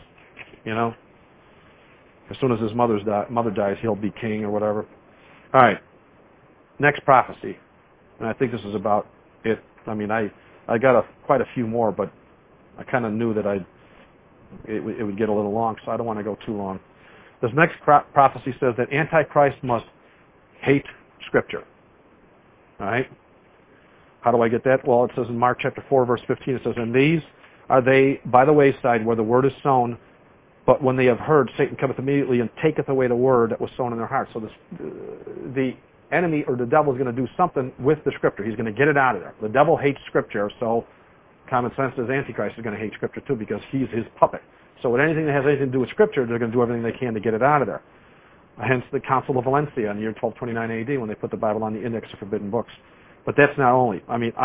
As soon as his mother dies, he'll be king or whatever. All right. Next prophecy, and I think this is about it. I got quite a few more, but I kind of knew that it would get a little long, so I don't want to go too long. This next prophecy says that Antichrist must hate Scripture. All right? How do I get that? Well, it says in Mark chapter 4, verse 15, it says, and these are they by the wayside where the word is sown, but when they have heard, Satan cometh immediately and taketh away the word that was sown in their hearts. So the enemy or the devil is going to do something with the Scripture. He's going to get it out of there. The devil hates Scripture, so common sense says Antichrist is going to hate Scripture too because he's his puppet. So with anything that has anything to do with Scripture, they're going to do everything they can to get it out of there. Hence the Council of Valencia in the year 1229 AD when they put the Bible on the Index of Forbidden Books. But that's not only.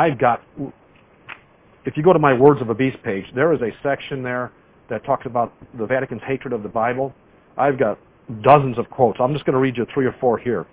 If you go to my Words of a Beast page, there is a section there that talks about the Vatican's hatred of the Bible. I've got dozens of quotes. I'm just going to read you 3 or 4 here,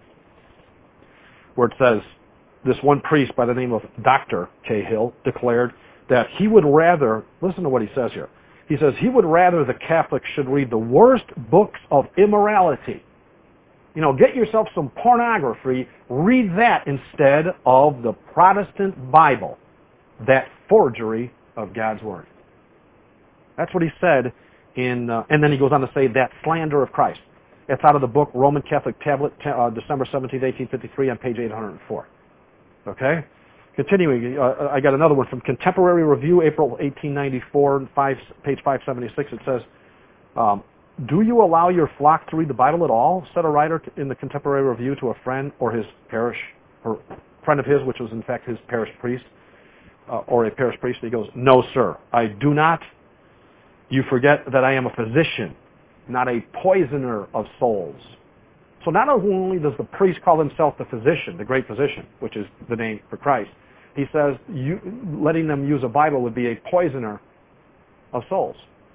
where it says, this one priest by the name of Dr. Cahill declared that he would rather, listen to what he says here, he says he would rather the Catholics should read the worst books of immorality. Get yourself some pornography, read that instead of the Protestant Bible, that forgery of God's Word. That's what he said and then he goes on to say that slander of Christ. It's out of the book Roman Catholic Tablet, December 17th, 1853 on page 804. Okay? Continuing, I got another one from Contemporary Review, April 1894, page 576. It says, do you allow your flock to read the Bible at all? Said a writer in the Contemporary Review to a friend or his parish, or friend of his, which was in fact his parish priest, or a parish priest. He goes, no, sir, I do not. You forget that I am a physician, not a poisoner of souls. So not only does the priest call himself the physician, the great physician, which is the name for Christ, he says letting them use a Bible would be a poisoner of souls.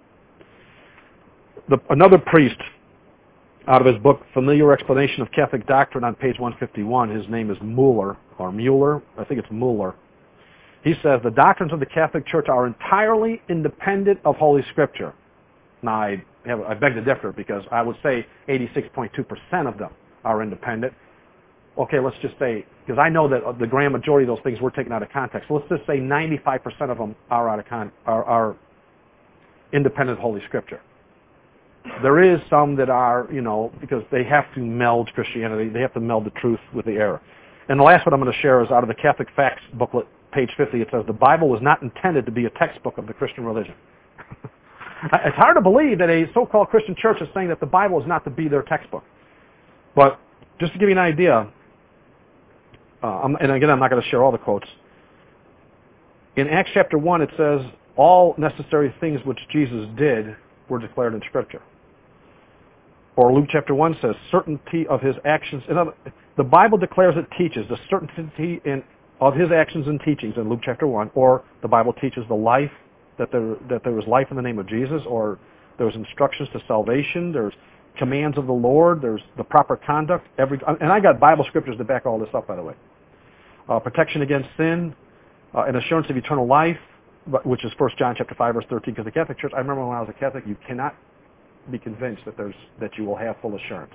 Another priest, out of his book Familiar Explanation of Catholic Doctrine on page 151, his name is Mueller, I think it's Mueller. He says, the doctrines of the Catholic Church are entirely independent of Holy Scripture. Now, I beg to differ because I would say 86.2% of them are independent. Okay, let's just say, because I know that the grand majority of those things were taken out of context. So let's just say 95% of them are independent of Holy Scripture. There is some that are, because they have to meld Christianity, they have to meld the truth with the error. And the last one I'm going to share is out of the Catholic Facts booklet, page 50. It says, the Bible was not intended to be a textbook of the Christian religion. It's hard to believe that a so-called Christian church is saying that the Bible is not to be their textbook. But just to give you an idea, and again, I'm not going to share all the quotes. In Acts chapter 1, it says, all necessary things which Jesus did were declared in Scripture. Or Luke chapter 1 says, certainty of his actions. The Bible declares it teaches the certainty of his actions and teachings in Luke chapter 1, or the Bible teaches the life, that there was life in the name of Jesus, or there was instructions to salvation, there's commands of the Lord, there's the proper conduct. And I got Bible scriptures to back all this up, by the way. Protection against sin, an assurance of eternal life, which is 1 John chapter 5, verse 13, because the Catholic Church, I remember when I was a Catholic, you cannot be convinced that you will have full assurance.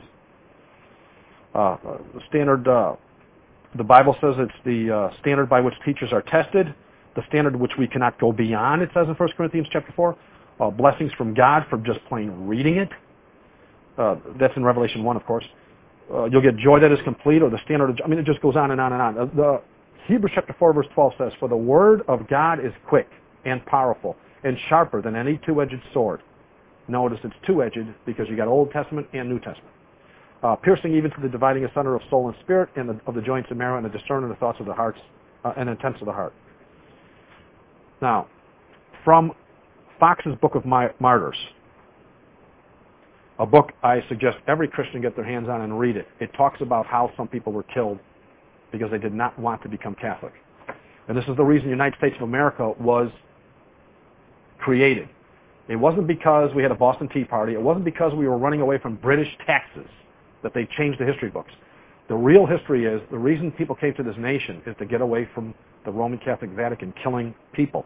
The Bible says it's the standard by which teachers are tested, the standard which we cannot go beyond, it says in 1 Corinthians chapter 4. Blessings from God for just plain reading it. That's in Revelation 1, of course. You'll get joy that is complete, or the standard, it just goes on and on and on. The Hebrews chapter 4, verse 12 says, for the word of God is quick and powerful and sharper than any two-edged sword. Notice it's two-edged because you got Old Testament and New Testament. Piercing even to the dividing asunder of soul and spirit, and of the joints and marrow, and the discerning the thoughts of the hearts and intents of the heart. Now, from Fox's Book of Martyrs, a book I suggest every Christian get their hands on and read it. It talks about how some people were killed because they did not want to become Catholic. And this is the reason the United States of America was created. It wasn't because we had a Boston Tea Party. It wasn't because we were running away from British taxes that they changed the history books. The real history is the reason people came to this nation is to get away from the Roman Catholic Vatican killing people.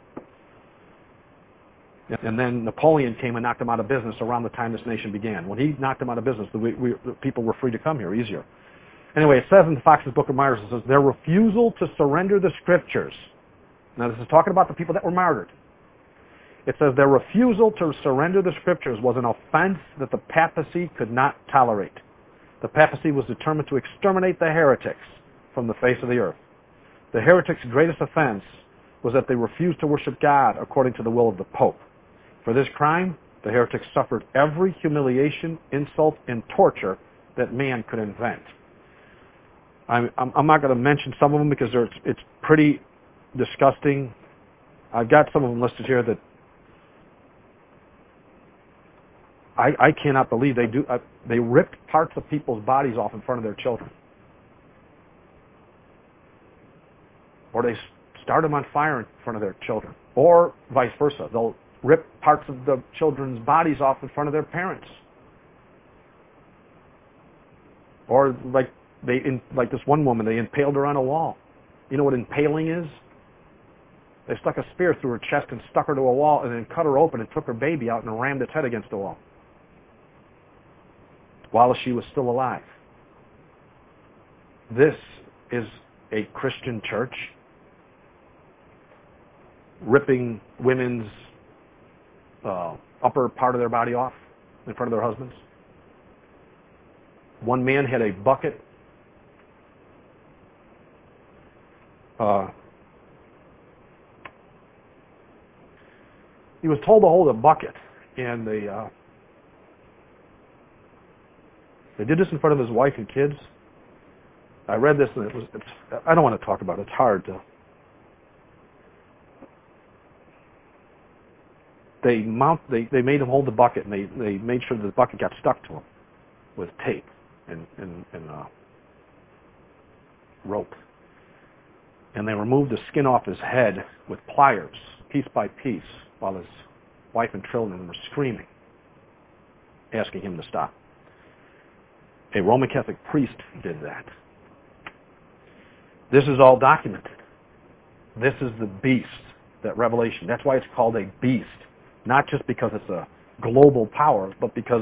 And then Napoleon came and knocked them out of business around the time this nation began. When he knocked them out of business, the people were free to come here easier. Anyway, it says in Fox's Book of Martyrs, it says, their refusal to surrender the Scriptures. Now, this is talking about the people that were martyred. It says their refusal to surrender the Scriptures was an offense that the papacy could not tolerate. The papacy was determined to exterminate the heretics from the face of the earth. The heretics' greatest offense was that they refused to worship God according to the will of the Pope. For this crime, the heretics suffered every humiliation, insult, and torture that man could invent. I'm not going to mention some of them because it's pretty disgusting. I've got some of them listed here that I cannot believe they do. They ripped parts of people's bodies off in front of their children. Or they start them on fire in front of their children. Or vice versa. They'll rip parts of the children's bodies off in front of their parents. Or like this one woman, they impaled her on a wall. You know what impaling is? They stuck a spear through her chest and stuck her to a wall and then cut her open and took her baby out and rammed its head against the wall while she was still alive. This is a Christian church ripping women's upper part of their body off in front of their husbands. One man had a bucket. He was told to hold a bucket, and they did this in front of his wife and kids. I read this, and I don't want to talk about it. It's hard to. They made him hold the bucket, and they made sure that the bucket got stuck to him with tape and rope. And they removed the skin off his head with pliers, piece by piece, while his wife and children were screaming, asking him to stop. A Roman Catholic priest did that. This is all documented. This is the beast, that Revelation. That's why it's called a beast. Not just because it's a global power, but because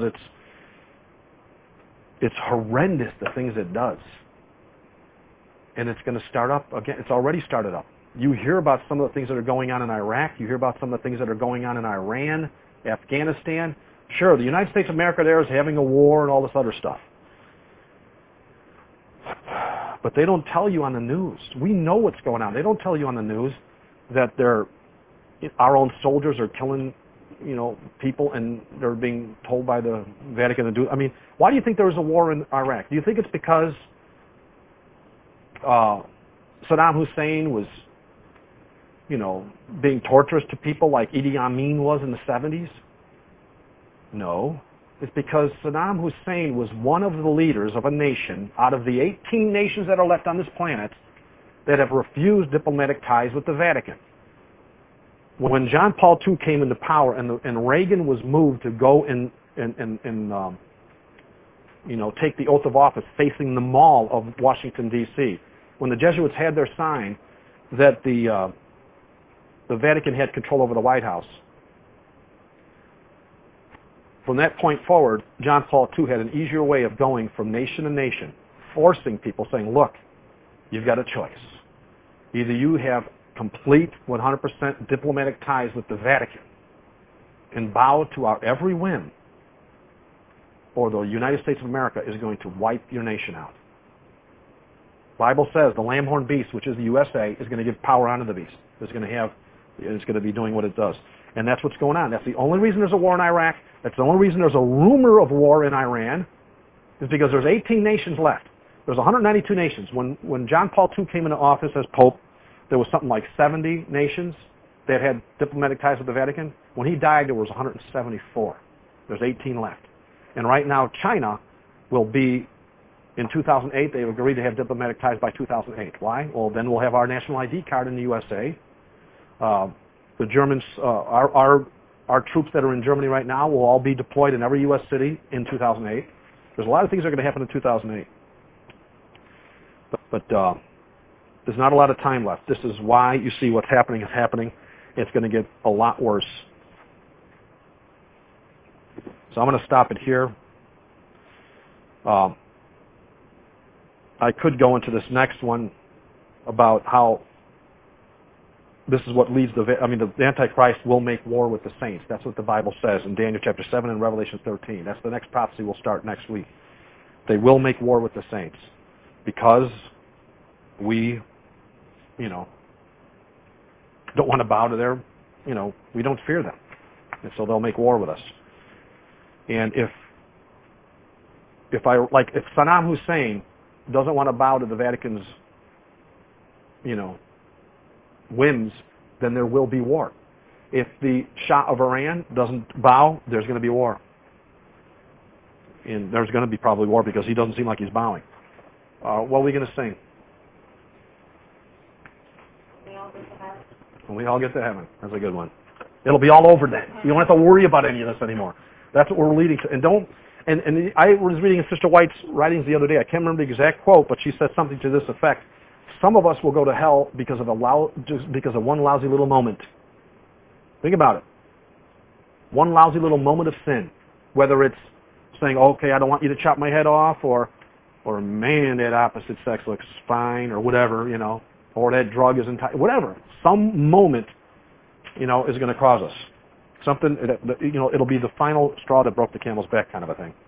it's horrendous, the things it does. And it's going to start up again. It's already started up. You hear about some of the things that are going on in Iraq. You hear about some of the things that are going on in Iran, Afghanistan. Sure, the United States of America there is having a war and all this other stuff. But they don't tell you on the news. We know what's going on. They don't tell you on the news that our own soldiers are killing, people, and they're being told by the Vatican to do. I mean, why do you think there was a war in Iraq? Do you think it's because Saddam Hussein was, being torturous to people like Idi Amin was in the 70s? No. It's because Saddam Hussein was one of the leaders of a nation out of the 18 nations that are left on this planet that have refused diplomatic ties with the Vatican. When John Paul II came into power and Reagan was moved to go and take the oath of office facing the Mall of Washington, D.C., when the Jesuits had their sign that the Vatican had control over the White House, from that point forward, John Paul II had an easier way of going from nation to nation, forcing people, saying, look, you've got a choice. Either you have complete 100% diplomatic ties with the Vatican and bow to our every whim, or the United States of America is going to wipe your nation out. The Bible says the lamb-horned beast, which is the USA, is going to give power onto the beast. It's going to be doing what it does. And that's what's going on. That's the only reason there's a war in Iraq. That's the only reason there's a rumor of war in Iran, is because there's 18 nations left. There's 192 nations. When John Paul II came into office as Pope, there was something like 70 nations that had diplomatic ties with the Vatican. When he died, there was 174. There's 18 left. And right now, China will be, in 2008, they've agreed to have diplomatic ties by 2008. Why? Well, then we'll have our national ID card in the USA. The Germans, our troops that are in Germany right now will all be deployed in every U.S. city in 2008. There's a lot of things that are going to happen in 2008. But there's not a lot of time left. This is why you see what's happening is happening. It's going to get a lot worse. So I'm going to stop it here. I could go into this next one about how this is what leads the Antichrist will make war with the saints. That's what the Bible says in Daniel chapter 7 and Revelation 13. That's the next prophecy we'll start next week. They will make war with the saints because we, don't want to bow to their, we don't fear them. And so they'll make war with us. And if Saddam Hussein doesn't want to bow to the Vatican's, whims, then there will be war. If the Shah of Iran doesn't bow, there's going to be war. And there's going to be probably war because he doesn't seem like he's bowing. What are we going to sing? When we all get to heaven. That's a good one. It'll be all over then. You don't have to worry about any of this anymore. That's what we're leading to. And I was reading in Sister White's writings the other day. I can't remember the exact quote, but she said something to this effect. Some of us will go to hell because of one lousy little moment. Think about it. One lousy little moment of sin. Whether it's saying, okay, I don't want you to chop my head off, or man, that opposite sex looks fine, or whatever, or that drug is whatever. Some moment, is going to cause us. Something, it'll be the final straw that broke the camel's back kind of a thing.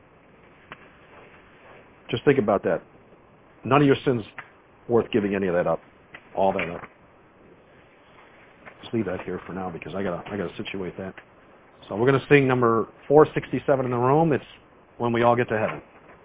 Just think about that. None of your sins worth giving any of that up. All that up. Just leave that here for now because I gotta situate that. So we're gonna sing number 467 in the room. It's When We All Get to Heaven.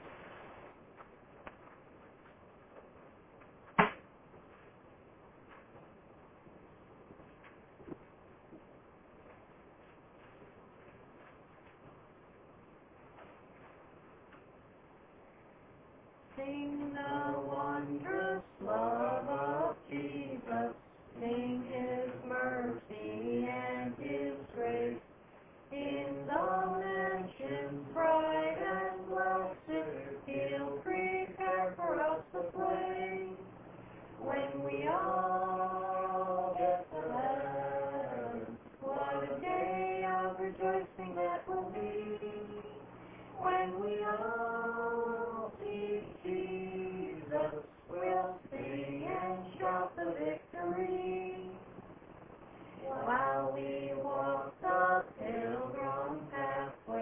Sing the wondrous love of Jesus, sing His mercy and His grace. In the mansion bright and blessed, He'll prepare for us a place. When we all get to heaven, what a day of rejoicing that will be. When we all see Jesus, we'll sing and shout the victory. While we walk the pilgrim path,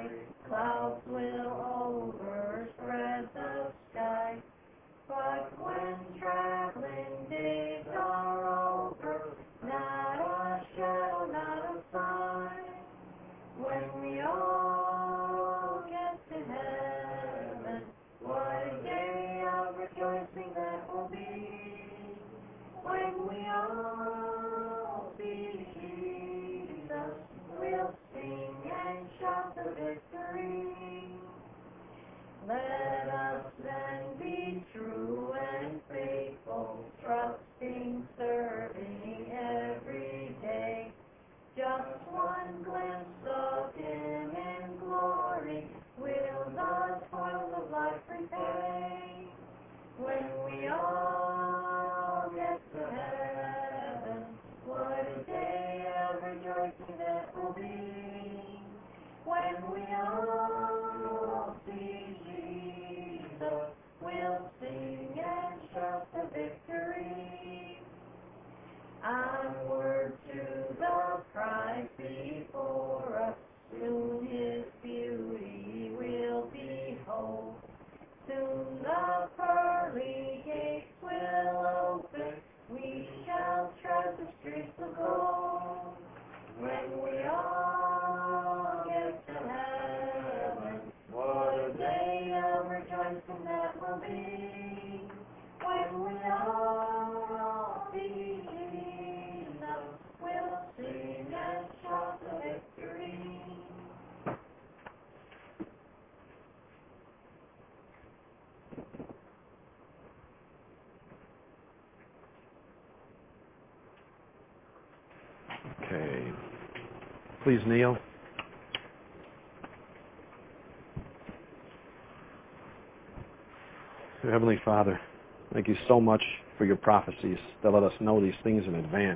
rejoicing that will be when we all see Jesus. We'll sing and shout the victory. Let us then be true and faithful, trusting, serving every day. Just one glimpse of Him in glory will the toils of life repay. When we all get to heaven, what a day of rejoicing that will be. When we all see Jesus, we'll sing and shout the victory. Onward to the prize before us, soon His beauty will behold. Soon the pearly gates will open, we shall tread the streets of gold. When we all get to heaven, what a day of rejoicing that will be. When we all see Jesus, we'll sing and shout the victory. Okay. Please kneel. Heavenly Father, thank you so much for your prophecies that let us know these things in advance.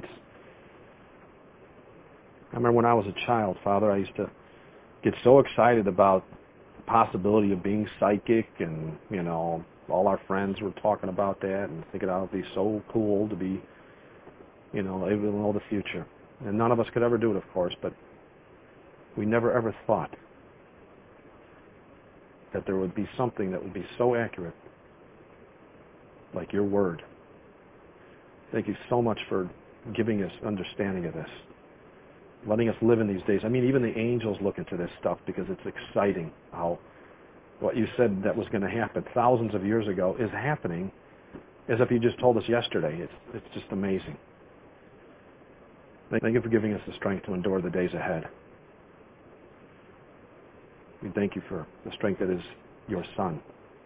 I remember when I was a child, Father, I used to get so excited about the possibility of being psychic, and, you know, all our friends were talking about that and thinking it would be so cool to be, you know, able to know the future. And none of us could ever do it, of course, but we never ever thought that there would be something that would be so accurate like your word. Thank you so much for giving us understanding of this, letting us live in these days. I mean, even the angels look into this stuff because it's exciting how what you said that was going to happen thousands of years ago is happening as if you just told us yesterday. It's just amazing. Thank you for giving us the strength to endure the days ahead. We thank you for the strength that is your Son.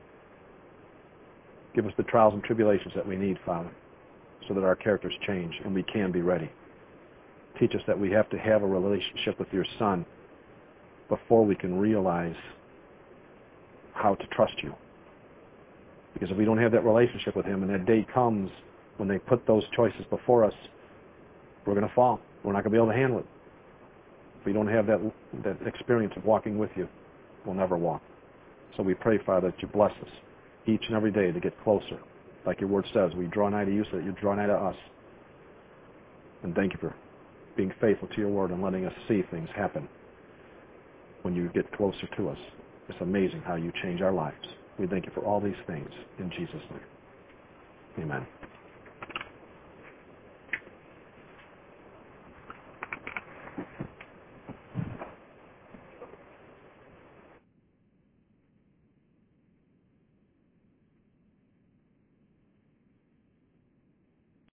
Give us the trials and tribulations that we need, Father, so that our characters change and we can be ready. Teach us that we have to have a relationship with your Son before we can realize how to trust you. Because if we don't have that relationship with him and that day comes when they put those choices before us, we're going to fall. We're not going to be able to handle it. If we don't have that experience of walking with you, we'll never walk. So we pray, Father, that you bless us each and every day to get closer. Like your word says, we draw nigh to you so that you draw nigh to us. And thank you for being faithful to your word and letting us see things happen when you get closer to us. It's amazing how you change our lives. We thank you for all these things in Jesus' name. Amen.